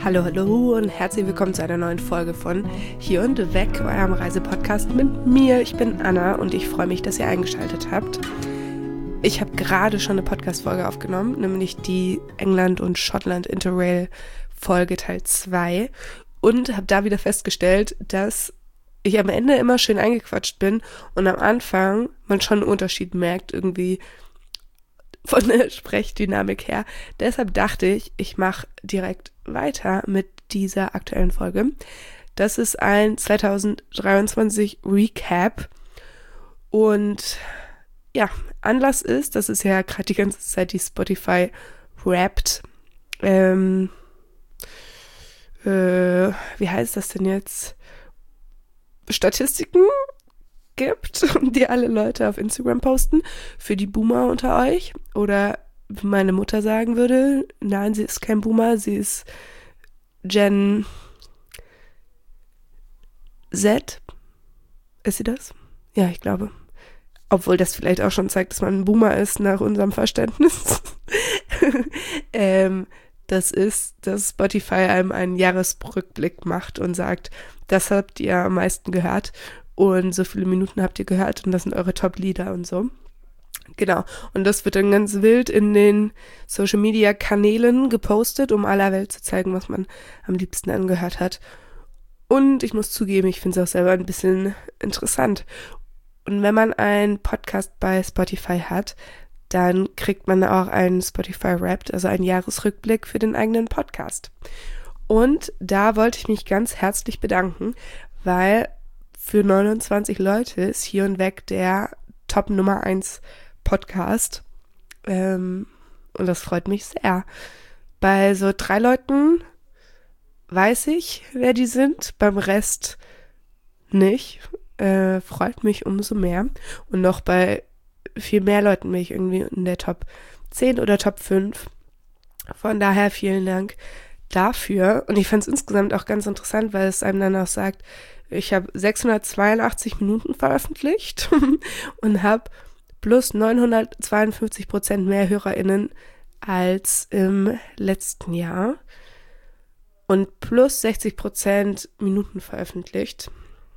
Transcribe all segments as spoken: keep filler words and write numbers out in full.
Hallo, hallo und herzlich willkommen zu einer neuen Folge von Hier und Weg, eurem Reisepodcast mit mir. Ich bin Anna und ich freue mich, dass ihr eingeschaltet habt. Ich habe gerade schon eine Podcast-Folge aufgenommen, nämlich die England- und Schottland-Interrail-Folge Teil zwei und habe da wieder festgestellt, dass ich am Ende immer schön eingequatscht bin und am Anfang man schon einen Unterschied merkt, irgendwie von der Sprechdynamik her. Deshalb dachte ich, ich mache direkt weiter mit dieser aktuellen Folge. Das ist ein zwanzig dreiundzwanzig Recap und ja, Anlass ist, das ist ja gerade die ganze Zeit die Spotify Wrapped, ähm, äh, wie heißt das denn jetzt? Statistiken gibt, die alle Leute auf Instagram posten, für die Boomer unter euch. Oder wie meine Mutter sagen würde, nein, sie ist kein Boomer, sie ist Gen Z. Ist sie das? Ja, ich glaube. Obwohl das vielleicht auch schon zeigt, dass man ein Boomer ist, nach unserem Verständnis. ähm, das ist, dass Spotify einem einen Jahresrückblick macht und sagt, das habt ihr am meisten gehört. Und so viele Minuten habt ihr gehört und das sind eure Top-Lieder und so. Genau. Und das wird dann ganz wild in den Social-Media-Kanälen gepostet, um aller Welt zu zeigen, was man am liebsten angehört hat. Und ich muss zugeben, ich finde es auch selber ein bisschen interessant. Und wenn man einen Podcast bei Spotify hat, dann kriegt man auch einen Spotify Wrapped, also einen Jahresrückblick für den eigenen Podcast. Und da wollte ich mich ganz herzlich bedanken, weil für neunundzwanzig Leute ist Hier und Weg der Top Nummer eins Podcast. Ähm, und das freut mich sehr. Bei so drei Leuten weiß ich, wer die sind. Beim Rest nicht. Äh, freut mich umso mehr. Und noch bei viel mehr Leuten bin ich irgendwie in der Top zehn oder Top fünf. Von daher vielen Dank dafür. Und ich fand es insgesamt auch ganz interessant, weil es einem dann auch sagt, ich habe sechshundertzweiundachtzig Minuten veröffentlicht und habe plus neunhundertzweiundfünfzig Prozent mehr HörerInnen als im letzten Jahr und plus sechzig Prozent Minuten veröffentlicht.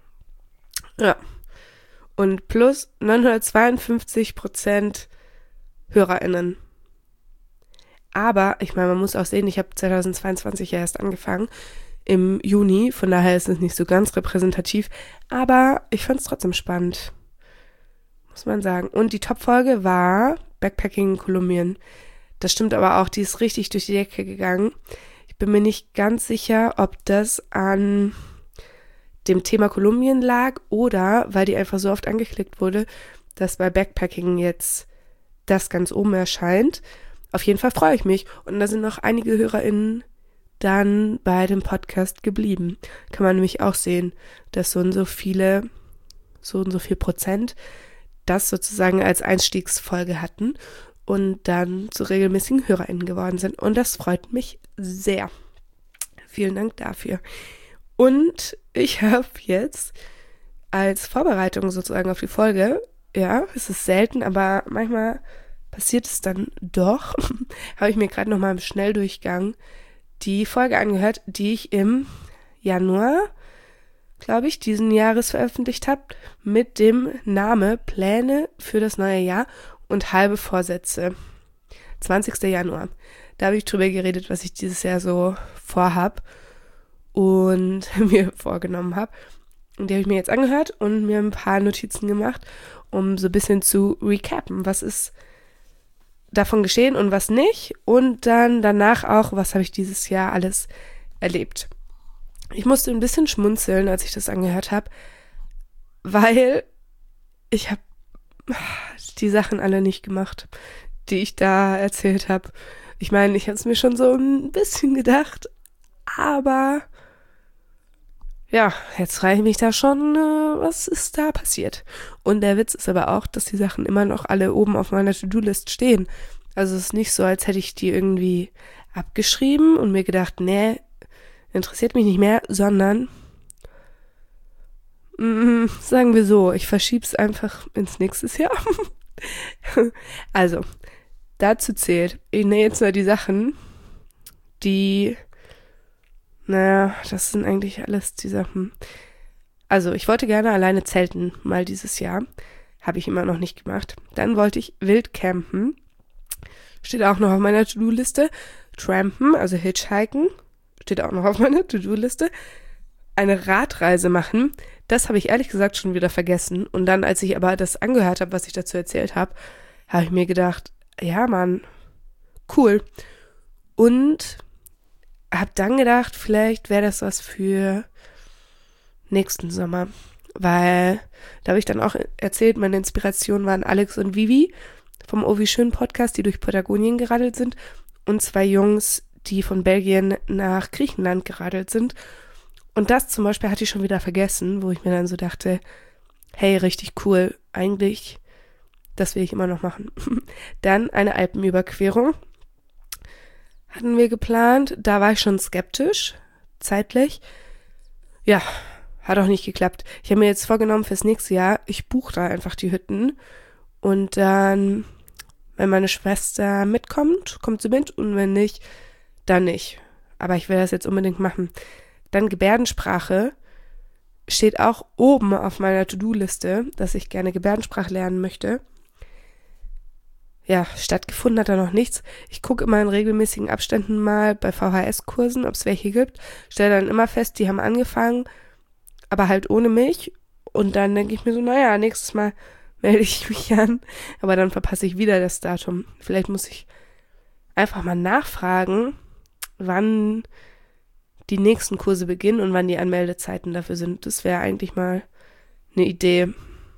Ja. Und plus neunhundertzweiundfünfzig Prozent HörerInnen. Aber, ich meine, man muss auch sehen, ich habe zweitausendzweiundzwanzig ja erst angefangen, im Juni, von daher ist es nicht so ganz repräsentativ, aber ich fand es trotzdem spannend, muss man sagen. Und die Top-Folge war Backpacking in Kolumbien. Das stimmt aber auch, die ist richtig durch die Decke gegangen. Ich bin mir nicht ganz sicher, ob das an dem Thema Kolumbien lag oder weil die einfach so oft angeklickt wurde, dass bei Backpacking jetzt das ganz oben erscheint. Auf jeden Fall freue ich mich. Und da sind noch einige HörerInnen dann bei dem Podcast geblieben. Kann man nämlich auch sehen, dass so und so viele, so und so viel Prozent das sozusagen als Einstiegsfolge hatten und dann zu regelmäßigen HörerInnen geworden sind. Und das freut mich sehr. Vielen Dank dafür. Und ich habe jetzt als Vorbereitung sozusagen auf die Folge, ja, es ist selten, aber manchmal passiert es dann doch, habe ich mir gerade nochmal im Schnelldurchgang die Folge angehört, die ich im Januar, glaube ich, diesen Jahres veröffentlicht habe, mit dem Name Pläne für das neue Jahr und halbe Vorsätze. zwanzigster Januar. Da habe ich drüber geredet, was ich dieses Jahr so vorhab und mir vorgenommen habe. Und die habe ich mir jetzt angehört und mir ein paar Notizen gemacht, um so ein bisschen zu recappen, was ist davon geschehen und was nicht. Und dann danach auch, was habe ich dieses Jahr alles erlebt. Ich musste ein bisschen schmunzeln, als ich das angehört habe, weil ich habe die Sachen alle nicht gemacht, die ich da erzählt habe. Ich meine, ich habe es mir schon so ein bisschen gedacht, aber ja, jetzt frage ich mich da schon, was ist da passiert? Und der Witz ist aber auch, dass die Sachen immer noch alle oben auf meiner To-Do-List stehen. Also es ist nicht so, als hätte ich die irgendwie abgeschrieben und mir gedacht, nee, interessiert mich nicht mehr, sondern mh, sagen wir so, ich verschiebe es einfach ins nächste Jahr. Also, dazu zählt, ich nenne jetzt mal die Sachen, die Naja, das sind eigentlich alles die Sachen. Also, ich wollte gerne alleine zelten, mal dieses Jahr. Habe ich immer noch nicht gemacht. Dann wollte ich wild campen. Steht auch noch auf meiner To-Do-Liste. Trampen, also Hitchhiken. Steht auch noch auf meiner To-Do-Liste. Eine Radreise machen. Das habe ich ehrlich gesagt schon wieder vergessen. Und dann, als ich aber das angehört habe, was ich dazu erzählt habe, habe ich mir gedacht, ja Mann, cool. Und habe dann gedacht, vielleicht wäre das was für nächsten Sommer. Weil, da habe ich dann auch erzählt, meine Inspiration waren Alex und Vivi vom Ovi Schön Podcast, die durch Patagonien geradelt sind. Und zwei Jungs, die von Belgien nach Griechenland geradelt sind. Und das zum Beispiel hatte ich schon wieder vergessen, wo ich mir dann so dachte, hey, richtig cool, eigentlich, das will ich immer noch machen. Dann eine Alpenüberquerung hatten wir geplant, da war ich schon skeptisch, zeitlich. Ja, hat auch nicht geklappt. Ich habe mir jetzt vorgenommen fürs nächste Jahr, ich buche da einfach die Hütten und dann, wenn meine Schwester mitkommt, kommt sie mit und wenn nicht, dann nicht. Aber ich will das jetzt unbedingt machen. Dann Gebärdensprache steht auch oben auf meiner To-Do-Liste, dass ich gerne Gebärdensprache lernen möchte. Ja, stattgefunden hat da noch nichts. Ich gucke immer in regelmäßigen Abständen mal bei V H S-Kursen, ob es welche gibt. Stelle dann immer fest, die haben angefangen, aber halt ohne mich. Und dann denke ich mir so, naja, nächstes Mal melde ich mich an. Aber dann verpasse ich wieder das Datum. Vielleicht muss ich einfach mal nachfragen, wann die nächsten Kurse beginnen und wann die Anmeldezeiten dafür sind. Das wäre eigentlich mal eine Idee.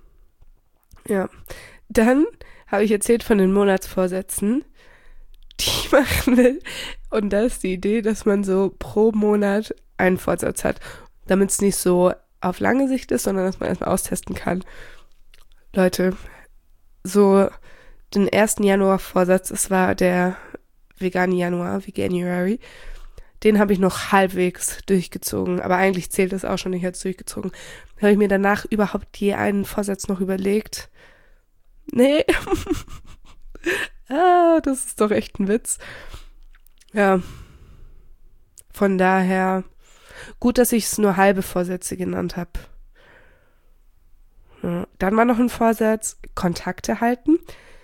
Ja, dann habe ich erzählt von den Monatsvorsätzen, die ich machen will. Und da ist die Idee, dass man so pro Monat einen Vorsatz hat, damit es nicht so auf lange Sicht ist, sondern dass man erstmal austesten kann. Leute, so den ersten Januar-Vorsatz, es war der vegane Januar, Veganuary, den habe ich noch halbwegs durchgezogen, aber eigentlich zählt das auch schon nicht als durchgezogen. Habe ich mir danach überhaupt je einen Vorsatz noch überlegt? Nee. ah, das ist doch echt ein Witz. Ja. Von daher, gut, dass ich es nur halbe Vorsätze genannt habe. Ja. Dann war noch ein Vorsatz, Kontakte halten.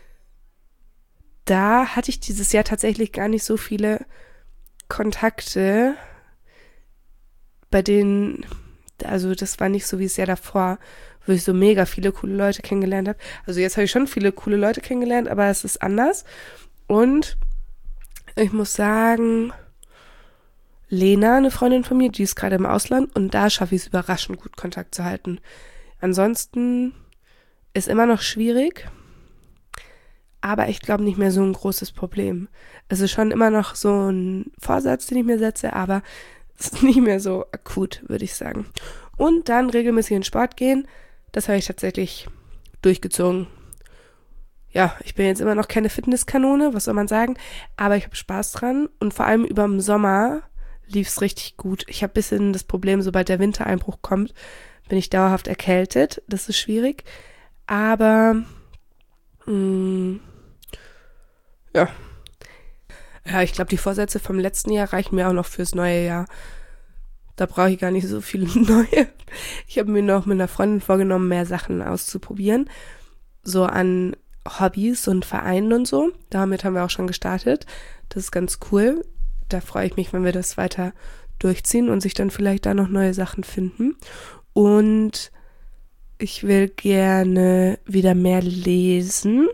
Da hatte ich dieses Jahr tatsächlich gar nicht so viele Kontakte, bei denen, also das war nicht so wie das Jahr davor, wo ich so mega viele coole Leute kennengelernt habe. Also jetzt habe ich schon viele coole Leute kennengelernt, aber es ist anders. Und ich muss sagen, Lena, eine Freundin von mir, die ist gerade im Ausland und da schaffe ich es überraschend gut, Kontakt zu halten. Ansonsten ist immer noch schwierig, aber ich glaube nicht mehr so ein großes Problem. Es ist schon immer noch so ein Vorsatz, den ich mir setze, aber es ist nicht mehr so akut, würde ich sagen. Und dann regelmäßig in den Sport gehen, das habe ich tatsächlich durchgezogen. Ja, ich bin jetzt immer noch keine Fitnesskanone, was soll man sagen, aber ich habe Spaß dran und vor allem über den Sommer lief es richtig gut. Ich habe ein bisschen das Problem, sobald der Wintereinbruch kommt, bin ich dauerhaft erkältet. Das ist schwierig, aber mh, ja, ja, ich glaube, die Vorsätze vom letzten Jahr reichen mir auch noch fürs neue Jahr. Da brauche ich gar nicht so viele neue. Ich habe mir noch mit einer Freundin vorgenommen, mehr Sachen auszuprobieren. So an Hobbys und Vereinen und so. Damit haben wir auch schon gestartet. Das ist ganz cool. Da freue ich mich, wenn wir das weiter durchziehen und sich dann vielleicht da noch neue Sachen finden. Und ich will gerne wieder mehr lesen.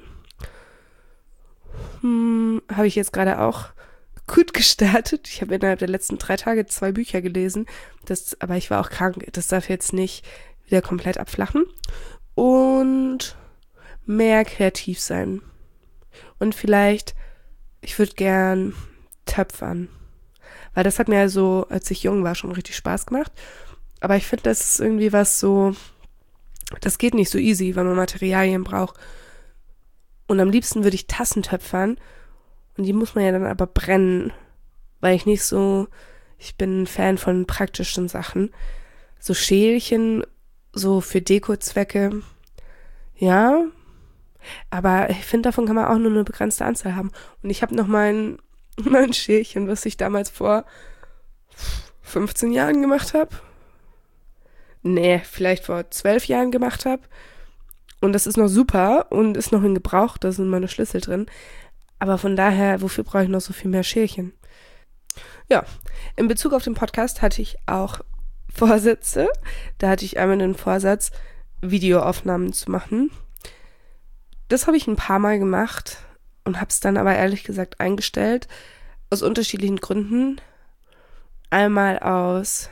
Hm, habe ich jetzt gerade auch gut gestartet. Ich habe innerhalb der letzten drei Tage zwei Bücher gelesen. Das, aber ich war auch krank. Das darf jetzt nicht wieder komplett abflachen. Und mehr kreativ sein. Und vielleicht, ich würde gern töpfern. Weil das hat mir so, als ich jung war, schon richtig Spaß gemacht. Aber ich finde, das ist irgendwie was so, das geht nicht so easy, weil man Materialien braucht. Und am liebsten würde ich Tassen töpfern. Und die muss man ja dann aber brennen. Weil ich nicht so, ich bin ein Fan von praktischen Sachen. So Schälchen, so für Deko-Zwecke. Ja. Aber ich finde, davon kann man auch nur eine begrenzte Anzahl haben. Und ich habe noch mein, mein Schälchen, was ich damals vor fünfzehn Jahren gemacht habe. Nee, vielleicht vor zwölf Jahren gemacht habe. Und das ist noch super und ist noch in Gebrauch, da sind meine Schlüssel drin. Aber von daher, wofür brauche ich noch so viel mehr Schälchen? Ja, in Bezug auf den Podcast hatte ich auch Vorsätze. Da hatte ich einmal den Vorsatz, Videoaufnahmen zu machen. Das habe ich ein paar Mal gemacht und habe es dann aber ehrlich gesagt eingestellt. Aus unterschiedlichen Gründen. Einmal aus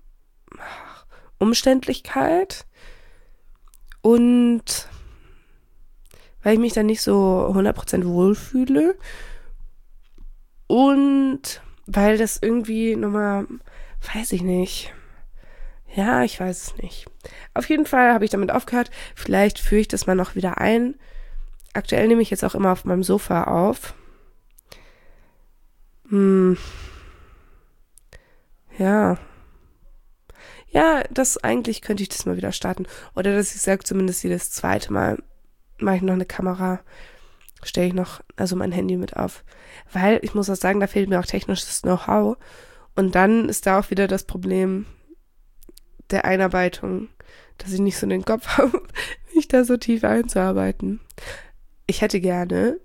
Umständlichkeit und weil ich mich dann nicht so hundert Prozent wohlfühle und weil das irgendwie nochmal, weiß ich nicht, ja, ich weiß es nicht. Auf jeden Fall habe ich damit aufgehört, vielleicht führe ich das mal noch wieder ein. Aktuell nehme ich jetzt auch immer auf meinem Sofa auf. Hm. Ja. Ja, das eigentlich könnte ich das mal wieder starten. Oder dass ich sage, zumindest jedes zweite Mal mache ich noch eine Kamera, stelle ich noch, also mein Handy mit auf. Weil, ich muss auch sagen, da fehlt mir auch technisches Know-how. Und dann ist da auch wieder das Problem der Einarbeitung, dass ich nicht so den Kopf habe, mich da so tief einzuarbeiten. Ich hätte gerne,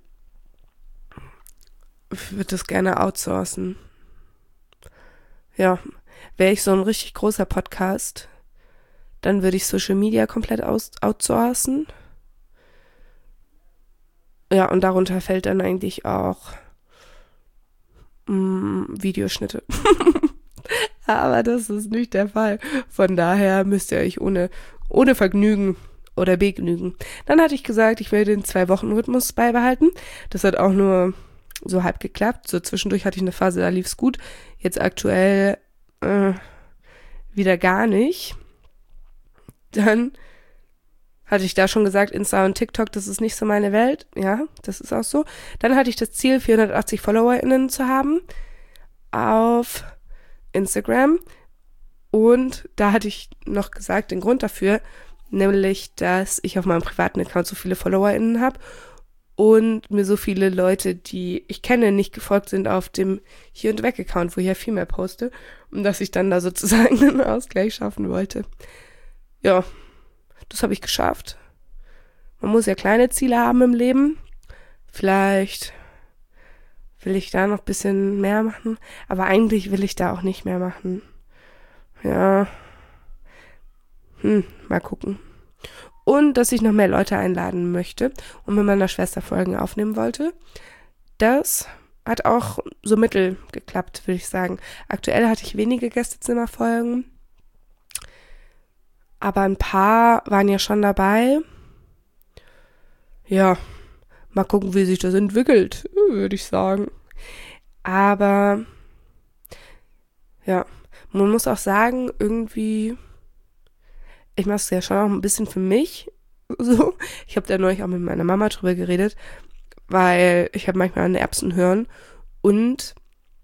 ich würde das gerne outsourcen. Ja, wäre ich so ein richtig großer Podcast, dann würde ich Social Media komplett aus- outsourcen. Ja, und darunter fällt dann eigentlich auch mh, Videoschnitte. Aber das ist nicht der Fall. Von daher müsst ihr euch ohne, ohne Vergnügen oder Begnügen. Dann hatte ich gesagt, ich will den Zwei-Wochen-Rhythmus beibehalten. Das hat auch nur so halb geklappt. So zwischendurch hatte ich eine Phase, da lief's gut. Jetzt aktuell äh, wieder gar nicht. Dann hatte ich da schon gesagt, Insta und TikTok, das ist nicht so meine Welt. Ja, das ist auch so. Dann hatte ich das Ziel, vierhundertachtzig FollowerInnen zu haben auf Instagram. Und da hatte ich noch gesagt, den Grund dafür, nämlich, dass ich auf meinem privaten Account so viele FollowerInnen habe und mir so viele Leute, die ich kenne, nicht gefolgt sind auf dem Hier- und Weg-Account, wo ich ja viel mehr poste. Und dass ich dann da sozusagen einen Ausgleich schaffen wollte. Ja, das habe ich geschafft. Man muss ja kleine Ziele haben im Leben. Vielleicht will ich da noch ein bisschen mehr machen. Aber eigentlich will ich da auch nicht mehr machen. Ja. Hm, mal gucken. Und dass ich noch mehr Leute einladen möchte und mit meiner Schwester Folgen aufnehmen wollte. Das hat auch so mittel geklappt, würde ich sagen. Aktuell hatte ich wenige Gästezimmerfolgen. Aber ein paar waren ja schon dabei. Ja, mal gucken, wie sich das entwickelt, würde ich sagen. Aber ja, man muss auch sagen, irgendwie, ich mache es ja schon auch ein bisschen für mich. So, ich habe da neulich auch mit meiner Mama drüber geredet, weil ich habe manchmal eine Erbsen hören und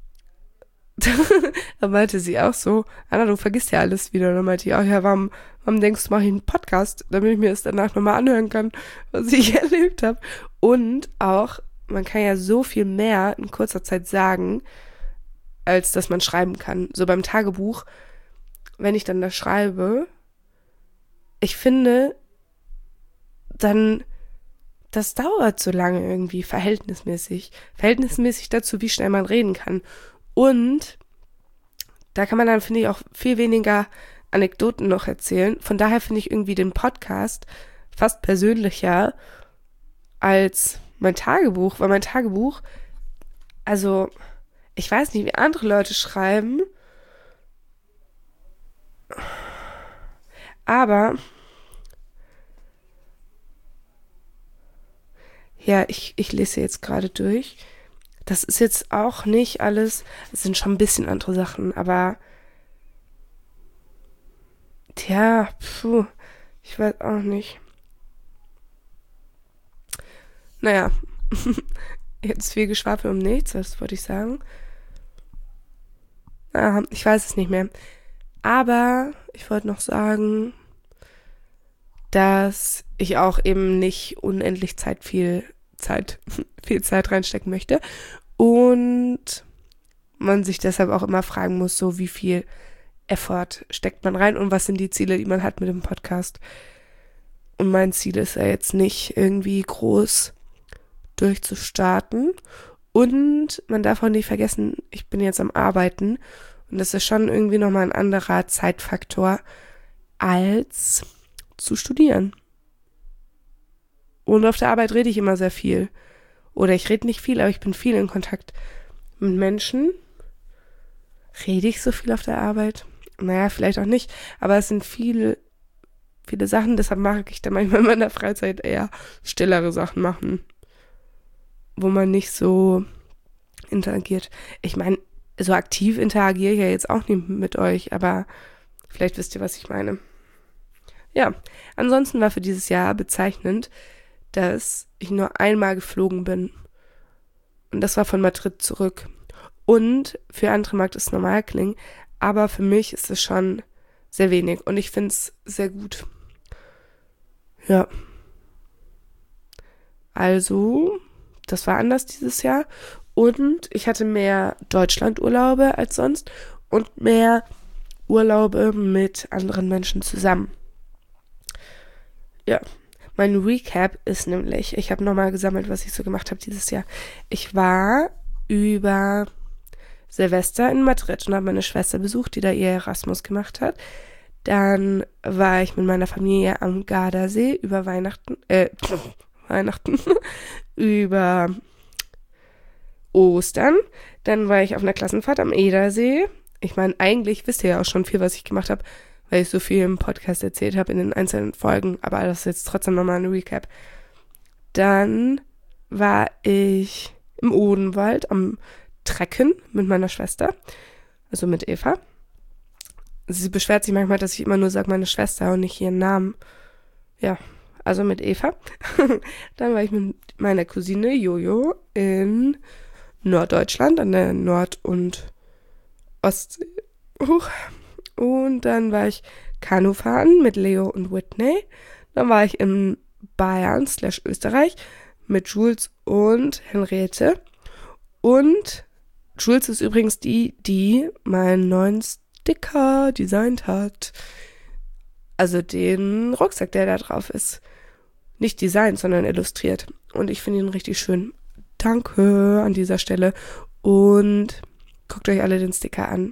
da meinte sie auch so, Anna, du vergisst ja alles wieder. Und dann meinte ich auch, ja, warum, warum denkst du, mache ich einen Podcast, damit ich mir das danach nochmal anhören kann, was ich erlebt habe. Und auch, man kann ja so viel mehr in kurzer Zeit sagen, als dass man schreiben kann. So beim Tagebuch, wenn ich dann da schreibe, ich finde, dann, das dauert so lange irgendwie, verhältnismäßig. Verhältnismäßig dazu, wie schnell man reden kann. Und da kann man dann, finde ich, auch viel weniger Anekdoten noch erzählen. Von daher finde ich irgendwie den Podcast fast persönlicher als mein Tagebuch, weil mein Tagebuch, also ich weiß nicht, wie andere Leute schreiben, aber ja, ich, ich lese jetzt gerade durch. Das ist jetzt auch nicht alles, es sind schon ein bisschen andere Sachen, aber tja, puh, ich weiß auch nicht. Naja, jetzt viel Geschwafel um nichts, was wollte ich sagen? Ah, ich weiß es nicht mehr. Aber ich wollte noch sagen, dass ich auch eben nicht unendlich Zeit viel Zeit, viel Zeit reinstecken möchte. Und man sich deshalb auch immer fragen muss, so wie viel Effort steckt man rein und was sind die Ziele, die man hat mit dem Podcast. Und mein Ziel ist ja jetzt nicht irgendwie groß durchzustarten. Und man darf auch nicht vergessen, ich bin jetzt am Arbeiten und das ist schon irgendwie nochmal ein anderer Zeitfaktor als zu studieren. Und auf der Arbeit rede ich immer sehr viel. Oder ich rede nicht viel, aber ich bin viel in Kontakt mit Menschen. Rede ich so viel auf der Arbeit? Naja, vielleicht auch nicht. Aber es sind viele, viele Sachen. Deshalb mag ich dann manchmal in meiner Freizeit eher stillere Sachen machen. Wo man nicht so interagiert. Ich meine, so aktiv interagiere ich ja jetzt auch nicht mit euch. Aber vielleicht wisst ihr, was ich meine. Ja, ansonsten war für dieses Jahr bezeichnend, dass ich nur einmal geflogen bin. Und das war von Madrid zurück. Und für andere mag das normal klingen, aber für mich ist es schon sehr wenig. Und ich finde es sehr gut. Ja. Also, das war anders dieses Jahr. Und ich hatte mehr Deutschlandurlaube als sonst und mehr Urlaube mit anderen Menschen zusammen. Ja. Mein Recap ist nämlich, ich habe nochmal gesammelt, was ich so gemacht habe dieses Jahr. Ich war über Silvester in Madrid und habe meine Schwester besucht, die da ihr Erasmus gemacht hat. Dann war ich mit meiner Familie am Gardasee über Weihnachten, äh, Weihnachten, über Ostern. Dann war ich auf einer Klassenfahrt am Edersee. Ich meine, eigentlich wisst ihr ja auch schon viel, was ich gemacht habe, weil ich so viel im Podcast erzählt habe in den einzelnen Folgen, aber das ist jetzt trotzdem nochmal ein Recap. Dann war ich im Odenwald am Trecken mit meiner Schwester, also mit Eva. Sie beschwert sich manchmal, dass ich immer nur sage meine Schwester und nicht ihren Namen. Ja, also mit Eva. Dann war ich mit meiner Cousine Jojo in Norddeutschland, an der Nord- und Ostsee. Huch. Und dann war ich Kanufahren mit Leo und Whitney. Dann war ich in Bayern slash Österreich mit Jules und Henriette. Und Jules ist übrigens die, die meinen neuen Sticker designt hat. Also den Rucksack, der da drauf ist. Nicht designt, sondern illustriert. Und ich finde ihn richtig schön. Danke an dieser Stelle. Und guckt euch alle den Sticker an.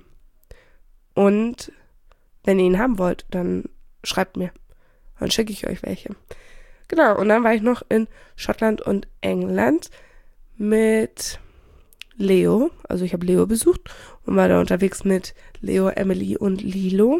Und wenn ihr ihn haben wollt, dann schreibt mir. Dann schicke ich euch welche. Genau, und dann war ich noch in Schottland und England mit Leo. Also ich habe Leo besucht und war da unterwegs mit Leo, Emily und Lilo.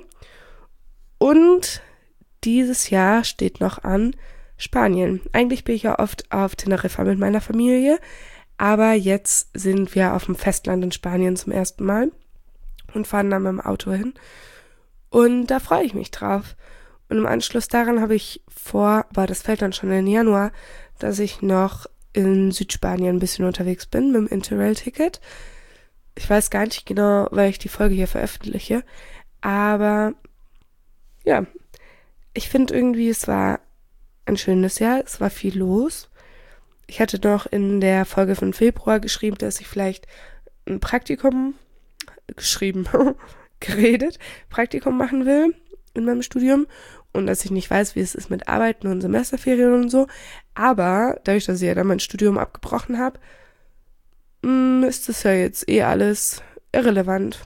Und dieses Jahr steht noch an Spanien. Eigentlich bin ich ja oft auf Teneriffa mit meiner Familie, aber jetzt sind wir auf dem Festland in Spanien zum ersten Mal und fahren dann mit dem Auto hin. Und da freue ich mich drauf. Und im Anschluss daran habe ich vor, aber das fällt dann schon in Januar, dass ich noch in Südspanien ein bisschen unterwegs bin mit dem Interrail-Ticket. Ich weiß gar nicht genau, weil ich die Folge hier veröffentliche, aber ja, ich finde irgendwie, es war ein schönes Jahr, es war viel los. Ich hatte noch in der Folge von Februar geschrieben, dass ich vielleicht ein Praktikum geschrieben, geredet, Praktikum machen will in meinem Studium und dass ich nicht weiß, wie es ist mit Arbeiten und Semesterferien und so. Aber dadurch, dass ich ja dann mein Studium abgebrochen habe, ist das ja jetzt eh alles irrelevant.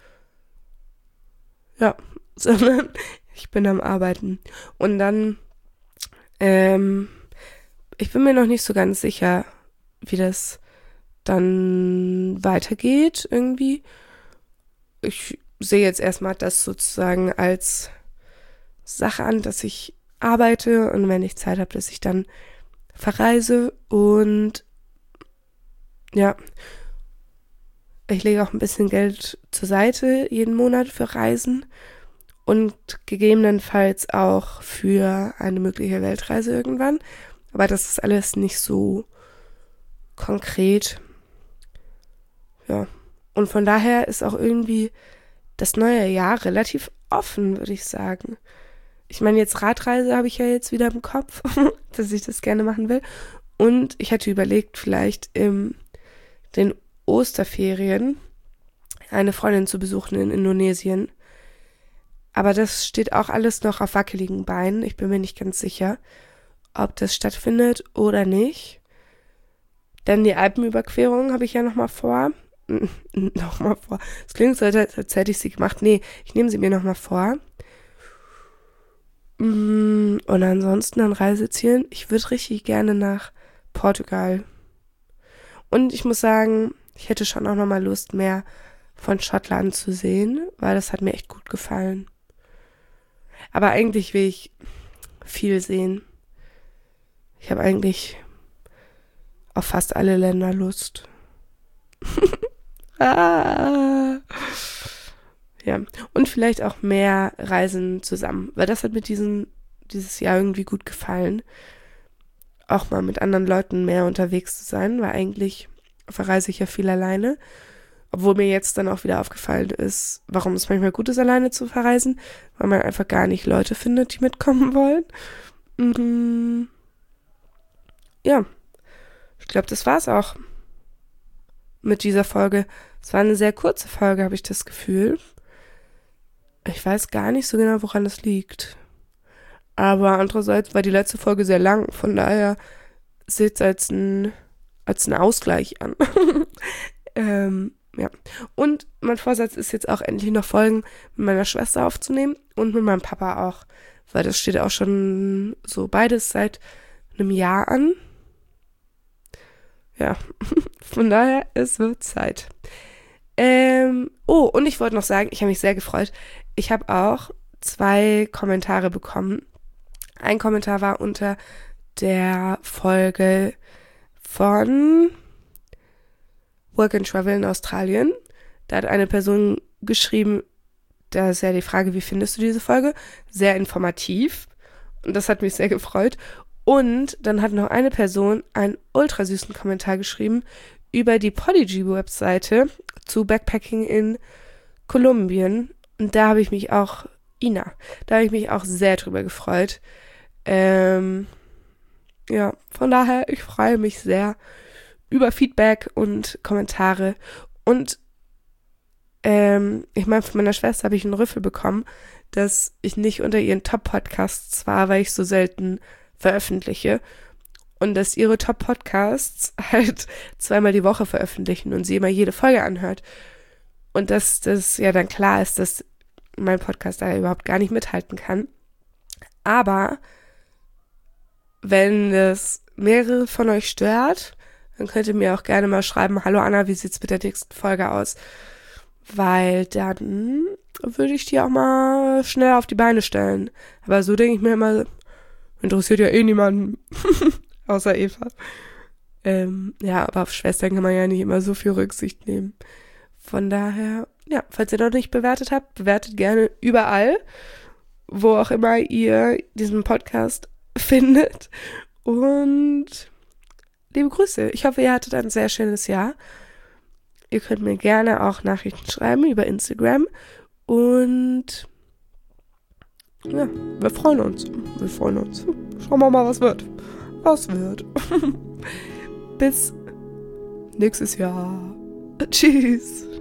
Ja, sondern ich bin am Arbeiten. Und dann, ähm, ich bin mir noch nicht so ganz sicher, wie das dann weitergeht irgendwie. Ich sehe jetzt erstmal das sozusagen als Sache an, dass ich arbeite und wenn ich Zeit habe, dass ich dann verreise und ja, ich lege auch ein bisschen Geld zur Seite jeden Monat für Reisen und gegebenenfalls auch für eine mögliche Weltreise irgendwann. Aber das ist alles nicht so konkret. Ja. Und von daher ist auch irgendwie das neue Jahr relativ offen, würde ich sagen. Ich meine, jetzt Radreise habe ich ja jetzt wieder im Kopf, dass ich das gerne machen will. Und ich hatte überlegt, vielleicht in den Osterferien eine Freundin zu besuchen in Indonesien. Aber das steht auch alles noch auf wackeligen Beinen. Ich bin mir nicht ganz sicher, ob das stattfindet oder nicht. Denn die Alpenüberquerung habe ich ja nochmal vor. nochmal vor. Es klingt so, als hätte ich sie gemacht. Nee, ich nehme sie mir nochmal vor. Und ansonsten an Reisezielen. Ich würde richtig gerne nach Portugal. Und ich muss sagen, ich hätte schon auch nochmal Lust, mehr von Schottland zu sehen, weil das hat mir echt gut gefallen. Aber eigentlich will ich viel sehen. Ich habe eigentlich auf fast alle Länder Lust. ah. Ja, und vielleicht auch mehr Reisen zusammen, weil das hat mir diesen, dieses Jahr irgendwie gut gefallen. Auch mal mit anderen Leuten mehr unterwegs zu sein, weil eigentlich verreise ich ja viel alleine. Obwohl mir jetzt dann auch wieder aufgefallen ist, warum es manchmal gut ist, alleine zu verreisen, weil man einfach gar nicht Leute findet, die mitkommen wollen. Mhm. Ja, ich glaube, das war's auch mit dieser Folge. Es war eine sehr kurze Folge, habe ich das Gefühl. Ich weiß gar nicht so genau, woran das liegt. Aber andererseits war die letzte Folge sehr lang, von daher seht es als ein, als ein Ausgleich an. ähm, ja. Und mein Vorsatz ist jetzt auch endlich noch Folgen mit meiner Schwester aufzunehmen und mit meinem Papa auch, weil das steht auch schon so beides seit einem Jahr an. Ja, von daher, es wird Zeit. Ähm, oh, und ich wollte noch sagen, ich habe mich sehr gefreut. Ich habe auch zwei Kommentare bekommen. Ein Kommentar war unter der Folge von Work and Travel in Australien. Da hat eine Person geschrieben, da ist ja die Frage, wie findest du diese Folge? Sehr informativ. Und das hat mich sehr gefreut. Und dann hat noch eine Person einen ultra süßen Kommentar geschrieben über die Podigy-Webseite zu Backpacking in Kolumbien. Und da habe ich mich auch, Ina, da habe ich mich auch sehr drüber gefreut. Ähm, ja, von daher, ich freue mich sehr über Feedback und Kommentare. Und ähm, ich meine, von meiner Schwester habe ich einen Rüffel bekommen, dass ich nicht unter ihren Top-Podcasts war, weil ich so selten veröffentliche. Und dass ihre Top-Podcasts halt zweimal die Woche veröffentlichen und sie immer jede Folge anhört. Und dass das ja dann klar ist, dass mein Podcast da überhaupt gar nicht mithalten kann. Aber wenn das mehrere von euch stört, dann könnt ihr mir auch gerne mal schreiben, hallo Anna, wie sieht's mit der nächsten Folge aus? Weil dann würde ich die auch mal schnell auf die Beine stellen. Aber so denke ich mir immer, interessiert ja eh niemanden, außer Eva. Ähm, ja, aber auf Schwestern kann man ja nicht immer so viel Rücksicht nehmen. Von daher, ja, falls ihr noch nicht bewertet habt, bewertet gerne überall, wo auch immer ihr diesen Podcast findet. Und liebe Grüße. Ich hoffe, ihr hattet ein sehr schönes Jahr. Ihr könnt mir gerne auch Nachrichten schreiben über Instagram. Und ja, wir freuen uns. Wir freuen uns. Schauen wir mal, was wird. Was wird. Bis nächstes Jahr. Tschüss.